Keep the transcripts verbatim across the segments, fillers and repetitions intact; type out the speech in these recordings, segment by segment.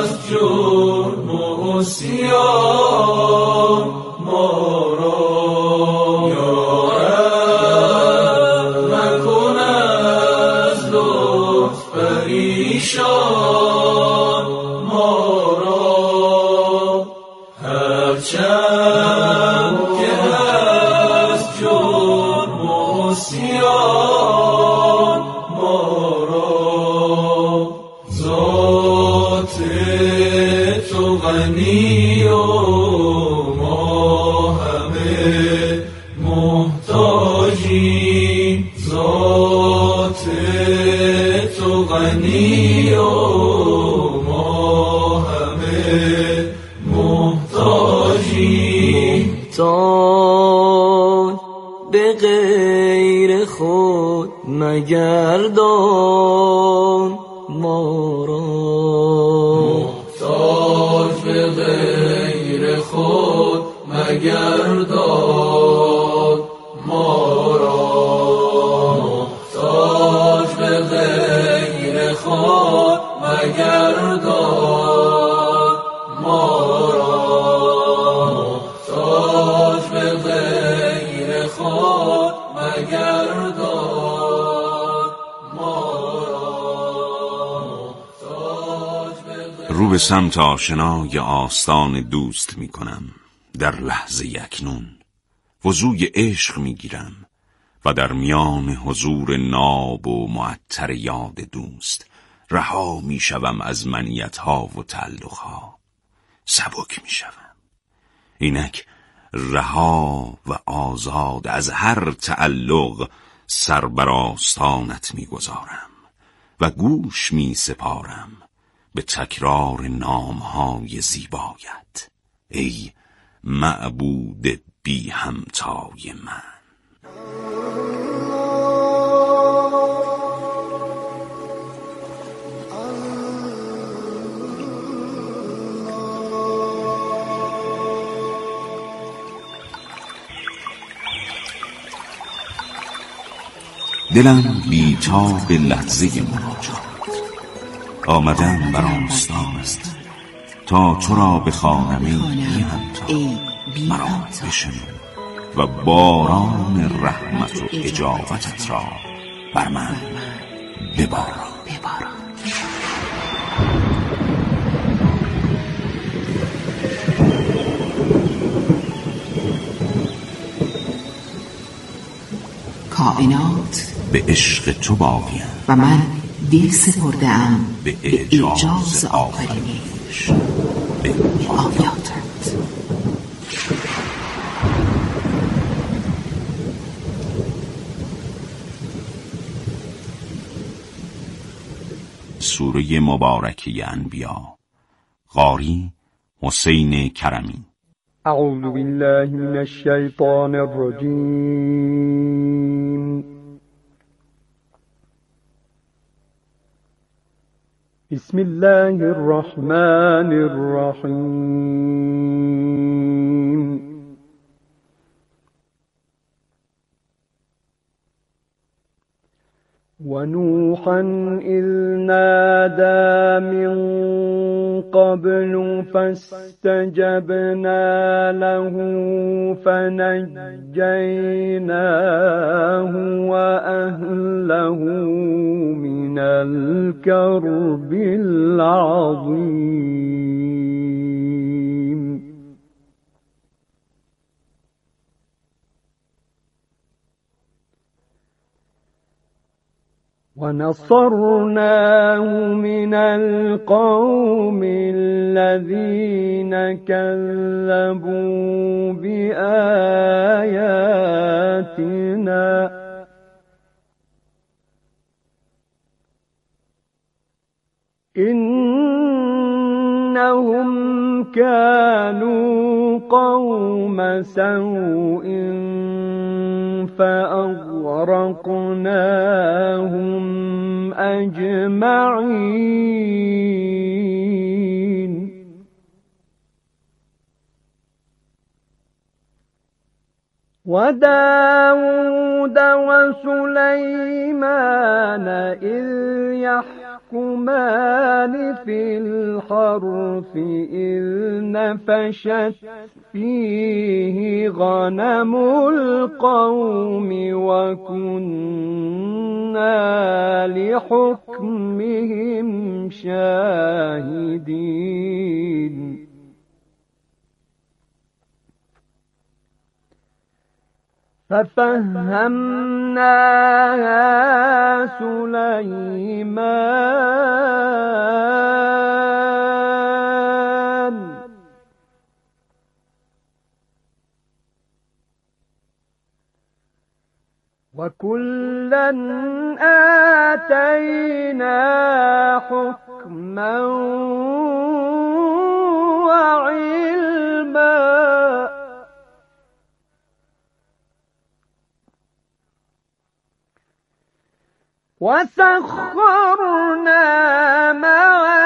از جرم و عصیان ما را یارب مکن از لطف پریشان ما را هرچند که از جرم و عصیان ما را ذات تو غنی و ما همه محتاجیم ذات تو غنی و ما همه محتاجیم تا به غیر خود مگردان ما را محتاج به غیر خود مگردان ما را محتاج به غیر خود مگردان ما را محتاج به غیر خود مگردان ما را محتاج به غیر رو به سمت آشنای آستان دوست می کنم در لحظه اکنون وضوی عشق می گیرم و در میان حضور ناب و معطر یاد دوست رها می شوم از منیت ها و تعلق ها سبک می شوم اینک رها و آزاد از هر تعلق سر بر آستانت می گذارم و گوش می سپارم به تکرار نامهای زیبایت ای معبود بی همتای من. دلم بی‌تاب لحظه مناجات آمدم بر آستانت تا تو را بخوانم ای بی همتا مرا بشنو و باران رحمت و اجابتت را بر من بباران. کائنات به عشق تو باقیم و من دل سپرده‌ام به به اعجاز اعجاز آفرینش به آیاتت. سوره مبارکه انبیا قاری حسین کرمی. اعوذ بالله من الشیطان الرجیم. بسم الله الرحمن الرحیم. ونوحا إذ نادى من قبل فاستجبنا له فنجيناه وأهله من الكرب العظيم. ونصرناه من القوم الذين كذبوا بآياتنا إنهم كانوا قوم سوء فأغرقناهم أجمعين. وداود وسليمان إذ يحكمان يحكمان في الحرث إذ نفشت فيه غنم القوم وكنا لحكمهم شاهدين ففهمناها سليمان وكلا آتينا حكما وعلما وسخرنا مع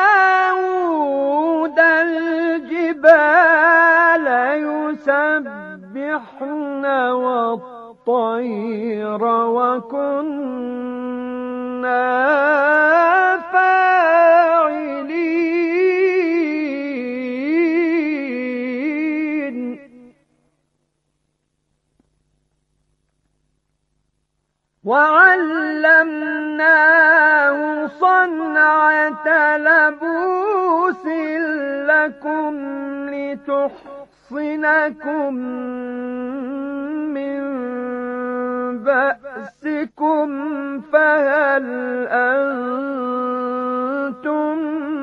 داود الجبال يسبحن والطير وكنا فاعلين وعلمناه صنعة لبوس لكم لتحصنكم من بأسكم فهل أنتم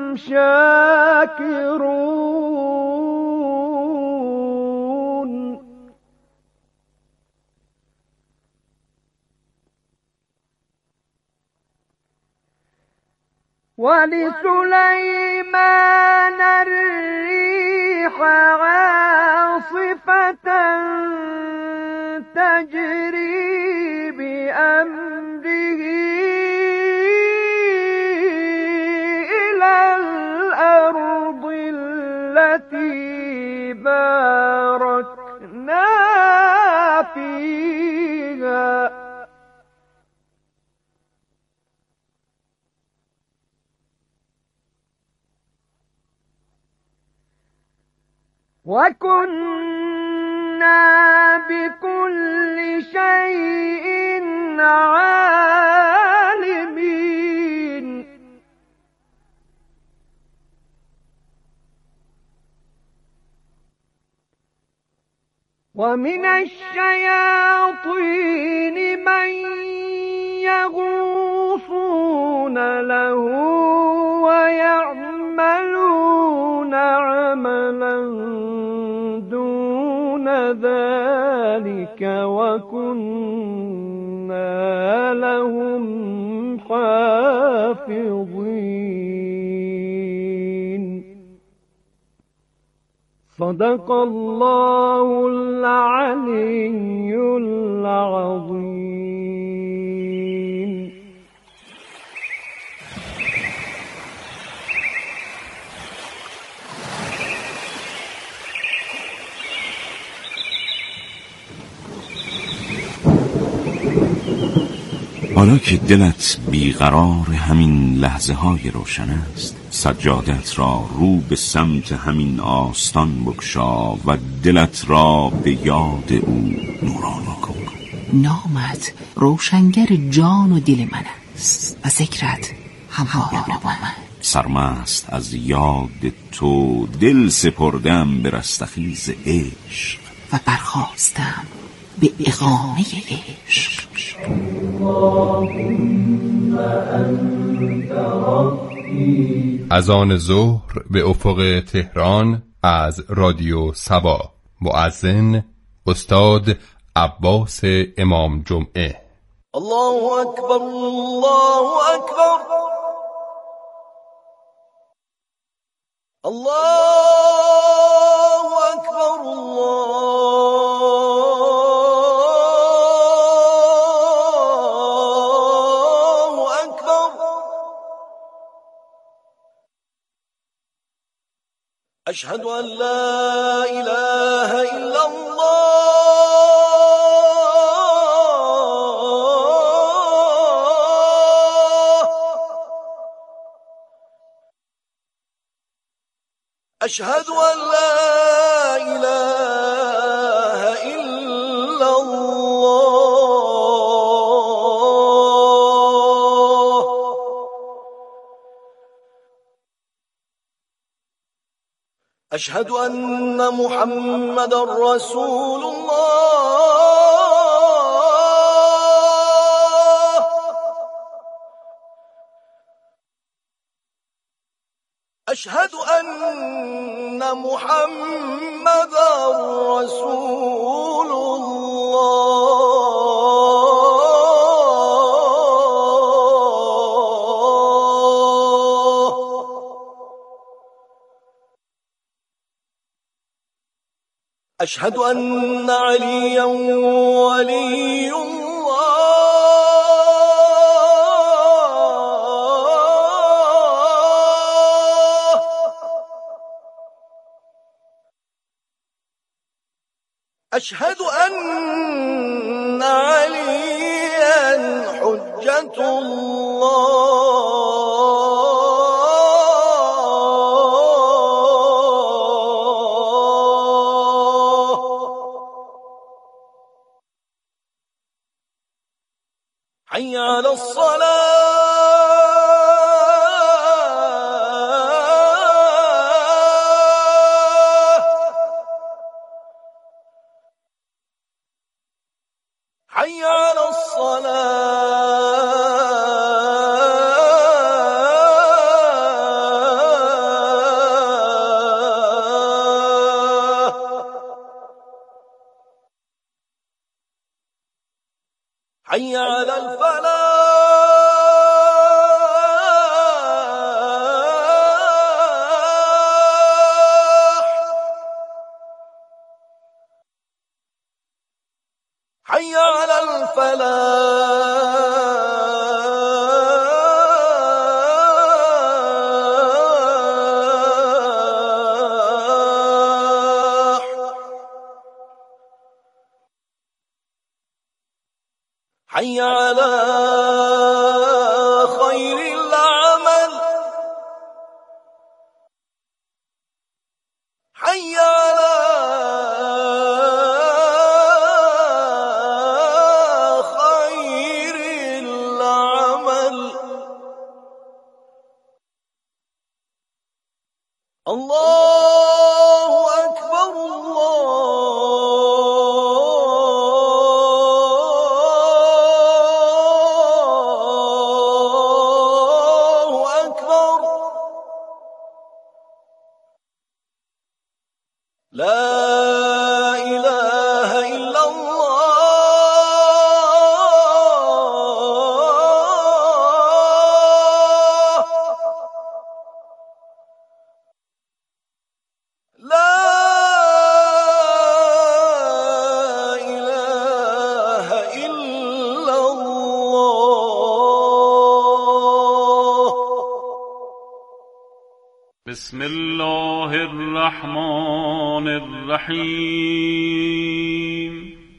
شاكرون ولسليمان الريح عاصفة تجري بأمره إلى الأرض التي باركنا فيها وكنا بكل شيء عالمين ومن الشياطين من يغوصون له ويعملون عملا دون ذلك وكنا لهم حافظين صدق الله العلي العظيم. حالا که دلت بیقرار همین لحظه های روشن است، سجادت را رو به سمت همین آستان بکشا و دلت را به یاد او نورانی کن. نامت روشنگر جان و دل من است و ذکرت همواره با من. سرمست از یاد تو دل سپردم به رستخیز عشق و برخواستم به اقامه عشق. از آن ظهر به افق تهران از رادیو سبا. مؤذن استاد عباس امام جمعه. الله اکبر الله اکبر الله اکبر الله اکبر اشهد ان لا اله الا الله أشهد أن لا إله إلا الله أشهد أن محمد رسول الله أشهد أن محمد رسول الله أشهد أن عليا ولي الله أشهد أن عليا حجة الله حي على الصلاة حي على الصلاة حي على الفلاح حي على الفلاح حي على خير العمل حي على خير العمل الله أكبر الله أكبر لا إله إلا الله لا إله إلا الله بسم الله الرحمن الرحيم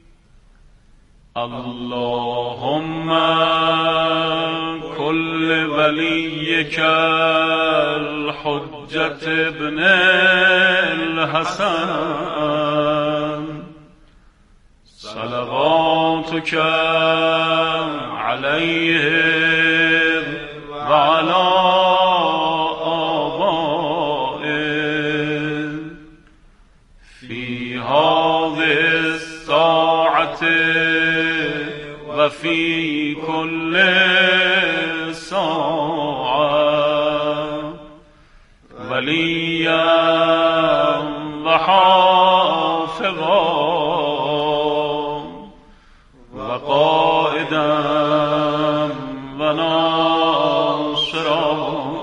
اللهم كل وليك الحجة ابن الحسن صلواتك عليه وعلى وفي كل ساعة وليا وحافظا وقائدا وناصرا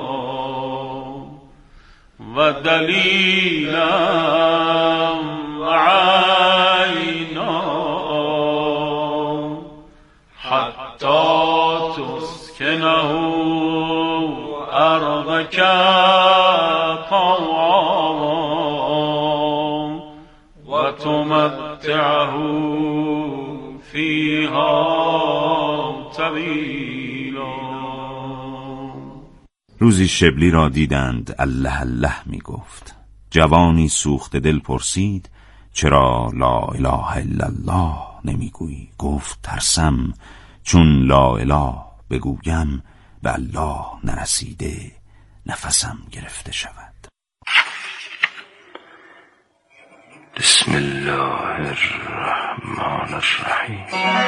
ودليلا وعينا حتى تسكنه أرضك طوعا وتمتعه فيها طویلا. روزی شبلی را دیدند الله الله می گفت. جوانی سوخته دل پرسید چرا لا اله الا الله نمیگویی؟ گفت ترسم چون لا اله بگویم به الله نرسیده نفسم گرفته شود. بسم الله الرحمن الرحیم.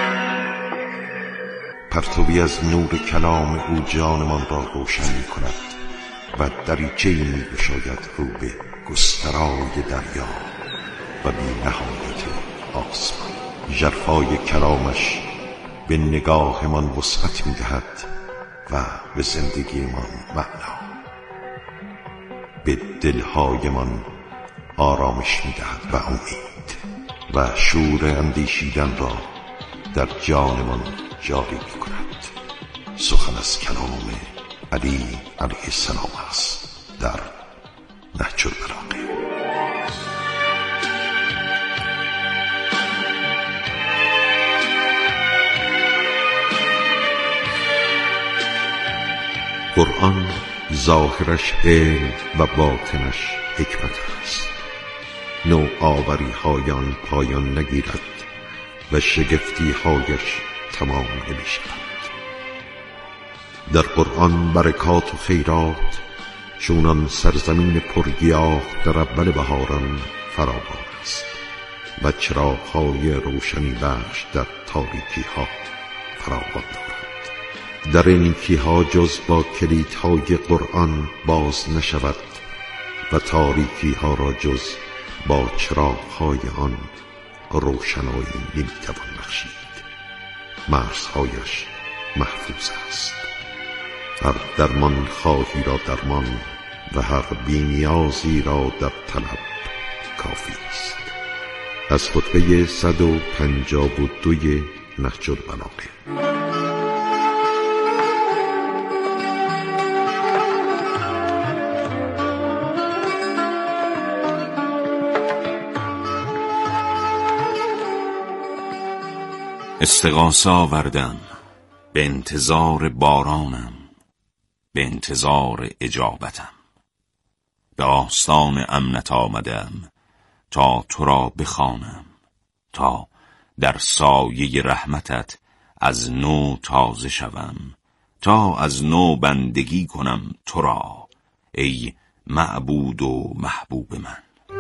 پرتوی از نور کلام او جانمان را روشن می کند و دریچه‌ای می گشاید رو به گسترای دریا و بی نهایت آسمان. ژرفای کلامش به نگاهمان وسعت می دهد و به زندگیمان معنا، به دلهایمان آرامش می دهد و امید و شور اندیشیدن را در جانمان جاری می کند. سخن از کلام علی علیه السلام است در نهج البلاغه. قرآن ظاهرش علم و باطنش حکمت است. نوآوری های آن پایان نگیرد و شگفتی هایش تمام نمی شود. در قرآن برکات و خیرات چونان سرزمین پرگیاه در اول بهاران فراوان است و چراغ‌های روشنی بخش در تاریکی ها فراوان دارد. در نیکی ها جز با کلیدهای قرآن باز نشود و تاریکی ها را جز با چراغ‌های آن روشنایی نمیتوان بخشید. مرزهایش محفوظ است. هر درمان خواهی را درمان و هر بی‌نیازی را در طلب کافی است. از خطبه صد و پنجاه و دوی نهج البلاغه. استغاثه آوردم، به انتظار بارانم، به انتظار اجابتم. به آستان امنت آمدم تا تو را بخوانم، تا در سایه رحمتت از نو تازه شوم، تا از نو بندگی کنم تو را ای معبود و محبوب من.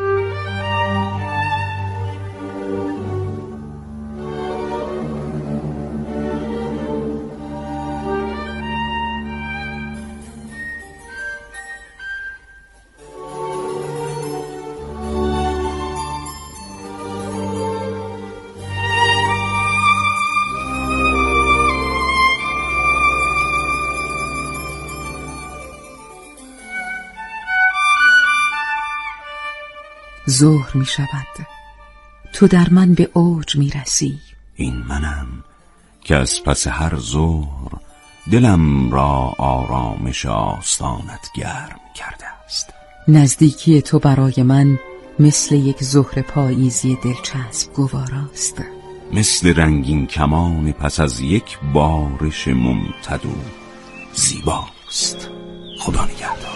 ظهر می شود، تو در من به اوج می رسی. این منم که از پس هر ظهر دلم را آرامش آستانت گرم کرده است. نزدیکی تو برای من مثل یک ظهر پاییزی دلچسب گواراست، مثل رنگین کمان پس از یک بارش ممتد و زیباست. خدا نگهدار.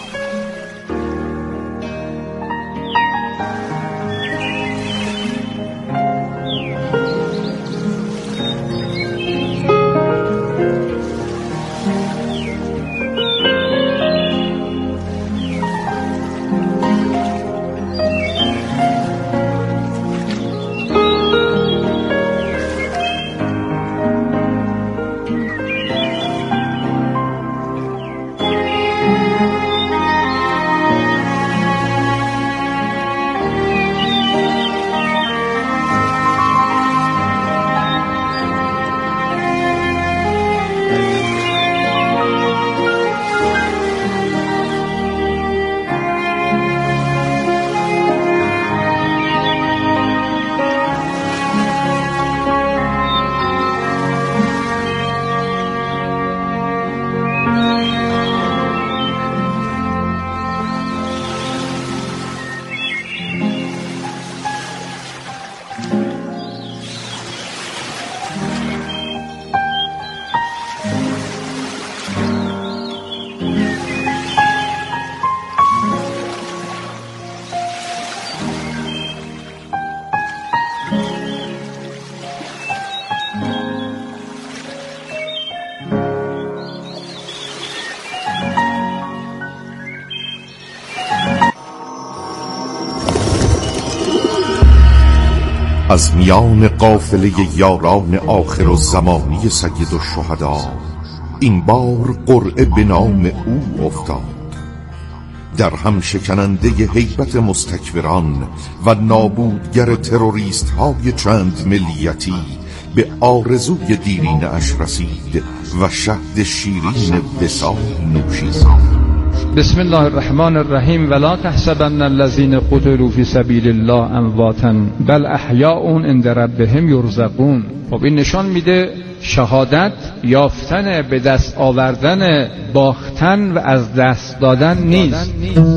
از میان قافله یاران آخر و زمانی سید الشهدا این بار قرعه به نام او افتاد. در هم شکننده هیبت مستکبران و نابودگر تروریست های چند ملیتی به آرزوی دیرینه اش رسید و شهد شیرین وصال نوشید. بسم الله الرحمن الرحیم. ولا تحسبن الذين قتلوا في سبيل الله امواتا بل احیاء عند ربهم یرزقون. خب این نشان میده شهادت یافتن، به دست آوردن، باختن و از دست دادن نیست.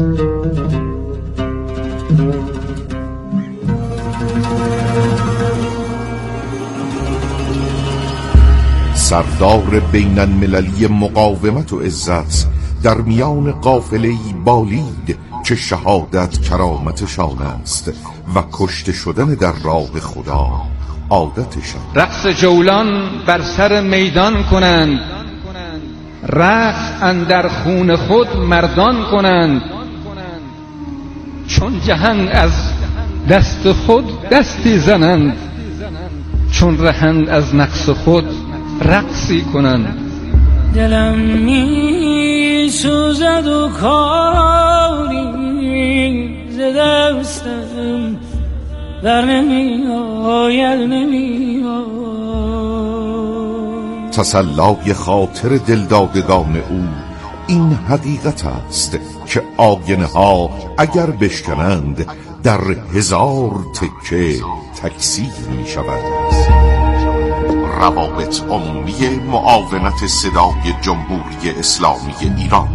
سردار بین المللی مقاومت و عزت در میان قافله‌ای بالید که شهادت کرامتشان است و کشته شدن در راه خدا عادتشان. رقص جولان بر سر میدان کنند، رقص اندر خون خود مردان کنند. چون جهند از دست خود دستی زنند، چون رهند از نقص خود رقصی کنند. دلم می سوزد و کاری ز دستم در نمی آید نمی آید. تسلای خاطر دلدادگان او این حقیقت است که آینه ها اگر بشکنند در هزار تکه تکثیر می شود. روابط عمومی معاونت صدای جمهوری اسلامی ایران.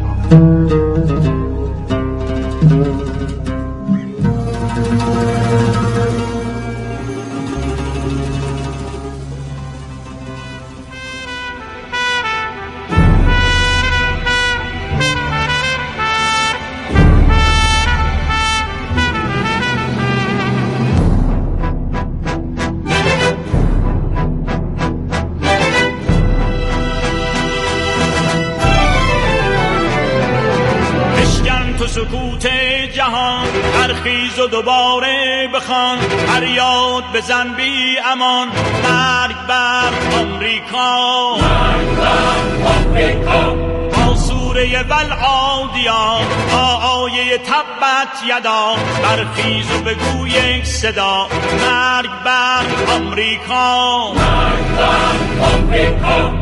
سکوت جهان برخیز و دوباره بخوان، فریاد بزن بی امان، مرگ بر آمریکا، مرگ بر آمریکا. با سوره والعادیات، با آیه تبت یدا، برخیز و بگو یک صدا، مرگ بر آمریکا، مرگ بر آمریکا.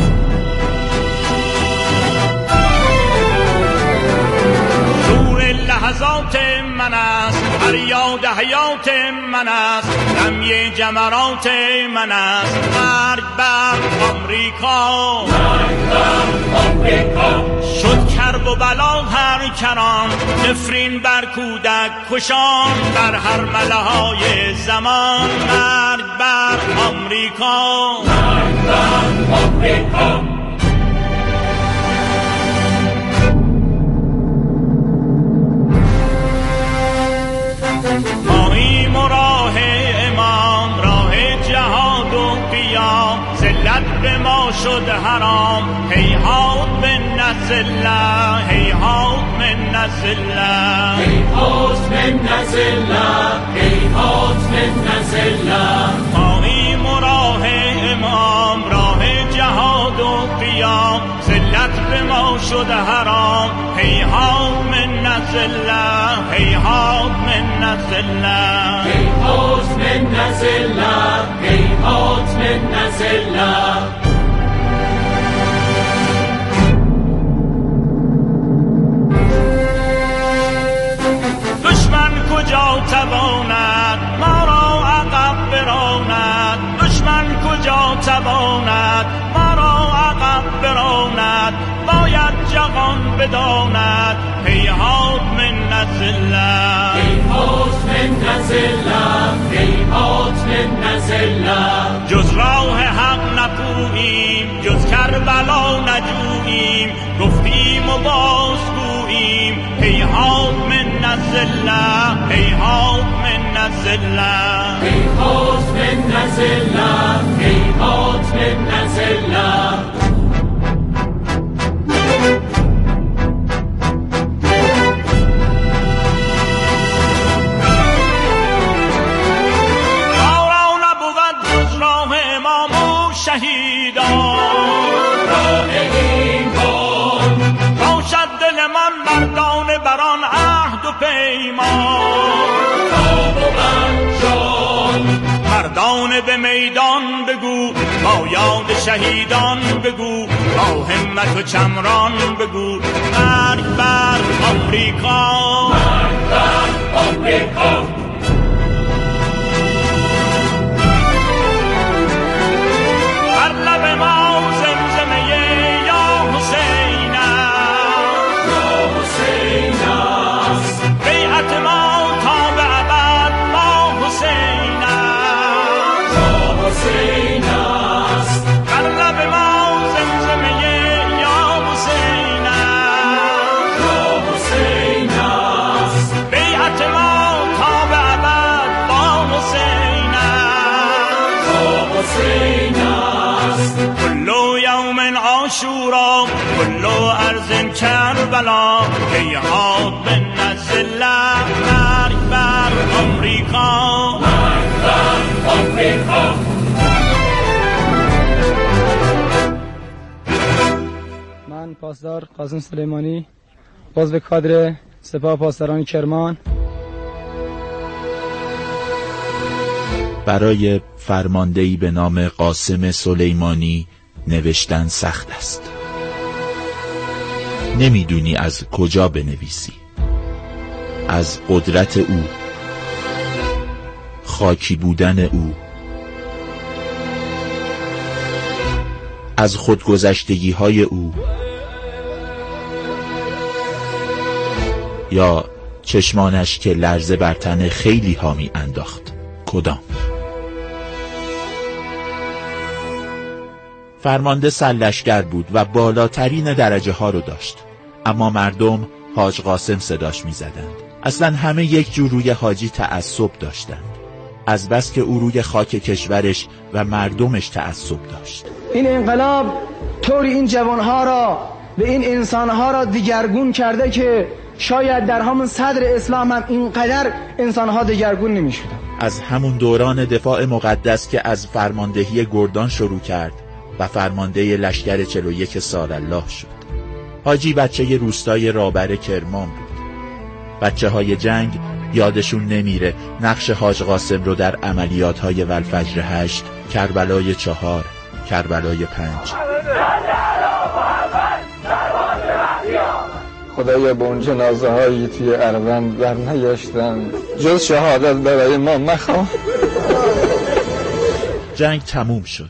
لحظات من است، فریاد حیات من است، دمی جمرات من است، مرگ بر آمریکا، مرگ بر آمریکا. شد کرب و بلا هر کران، نفرین بر کودک کشان، بر هر ملهای زمان، مرگ بر آمریکا، مرگ بر آمریکا. ماییم و راه امام، راه جهاد و قیام، ذلت به ما شد حرام، هیهات من نزله، هیهات من نزله، هیهات من نزله، هیهات من نزله. ماییم و راه امام، راه جهاد و قیام، ذلت به ما شد حرام، هیهات من نزله، هیهات من نزله، هیهات من نزله، هیهات من نزله. دشمن کجا تواند ما را عقب براند، دشمن کجا تواند ما را عقب براند، باید جهان بداند، هیهات من نزله، هیهات من نزله، هیهات من نزله. جز راه حق نپوییم، جز کربلا نجوییم، گفتیم و بازگوییم، هیهات من نزله، هیهات من نزله، هیهات من نزله، هیهات من نزله. پیمان تاب و بند شد. مردان به میدان بگو با یاد شهیدان بگو با همت و چمران بگو مرگ بر آمریکا مرگ بر آمریکا. بر لب ما زمزمه یا حسین است یا حسین است. بیعت ما تا به ابد با حسین است یا حسین است. بر لب ما زمزمه یا حسین است یا حسین است. بیعت ما تا به ابد با حسین است یا حسین است. كل يوم عاشورا كل أرض کربلا هیهات من الذلة مرگ بر آمریکا مرگ بر آمریکا. من پاسدار قاسم سلیمانی، عضو کادر سپاه پاسداران کرمان. برای فرماندهی به نام قاسم سلیمانی نوشتن سخت است. نمیدونی از کجا بنویسی. از قدرت او، خاکی بودن او، از خودگذشتگی های او، یا چشمانش که لرزه بر تن خیلی ها می انداخت. کدام؟ فرمانده سرلشکر بود و بالاترین درجه ها رو داشت، اما مردم حاج قاسم صداش می زدند. اصلا همه یک جور روی حاجی تعصب داشتند، از بس که او روی خاک کشورش و مردمش تعصب داشت. این انقلاب طوری این جوانها را و این انسانها را دیگرگون کرده که شاید در همون صدر اسلام هم اینقدر انسانها دیگرگون نمی شدن. از همون دوران دفاع مقدس که از فرماندهی گردان شروع کرد و فرمانده لشکر چهل و یک سال الله شد. حاجی بچه روستای رابر کرمان بود. بچه های جنگ یادشون نمیره نقش حاج قاسم رو در عملیات های والفجر هشت، کربلای چهار، کربلای پنج. خدایا به اون جنازه هایی توی اروند بر نگشتن، جز شهادت برای ما مخواه. جنگ تموم شد،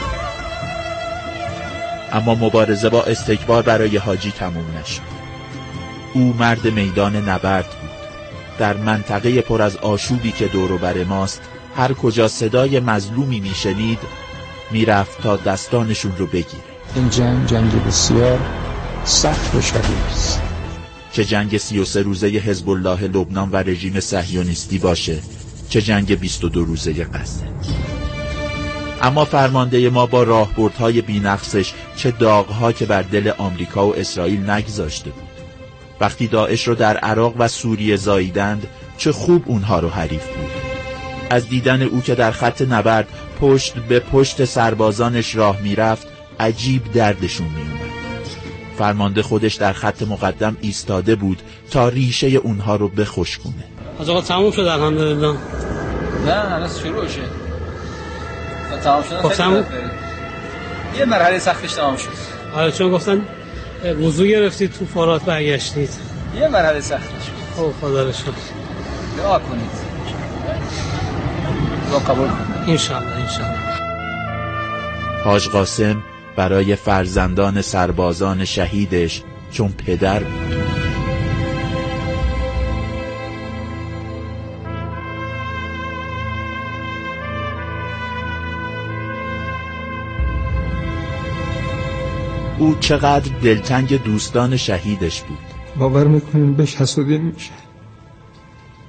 اما مبارزه با استکبار برای حاجی تموم نشد. او مرد میدان نبرد بود. در منطقه پر از آشوبی که دور و بر ماست، هر کجا صدای مظلومی میشنید میرفت تا دستانشون رو بگیره. این جنگ جنگ بسیار سخت و شدید است. چه جنگ سی و سه روزه حزب الله لبنان و رژیم صهیونیستی باشه، چه جنگ بیست و دو روزه غزه. اما فرمانده ما با راهبردهای بی‌نقصش چه داغ‌ها که بر دل آمریکا و اسرائیل نگذاشته بود. وقتی داعش رو در عراق و سوریه زاییدند، چه خوب اونها رو حریف بود. از دیدن او که در خط نبرد پشت به پشت سربازانش راه میرفت، عجیب دردشون میومد. فرمانده خودش در خط مقدم ایستاده بود تا ریشه اونها رو بخشکونه. از آقا تموم شد الحمدلله. نه هنوز شروع شد. تمام شد. خب تموم. یه مرحله سختش تمام شد. آره چون گفتن وضو گرفتید تو فرات برگشتید. یه مرحله سختش شد. خب خدا رو شکر. دعا کنید. دعا قبول کنید. ان شاء الله ان شاء الله. حاج قاسم برای فرزندان سربازان شهیدش چون پدر بود. او چقدر دلتنگ دوستان شهیدش بود. باور میکنین بهش حسودی میشه.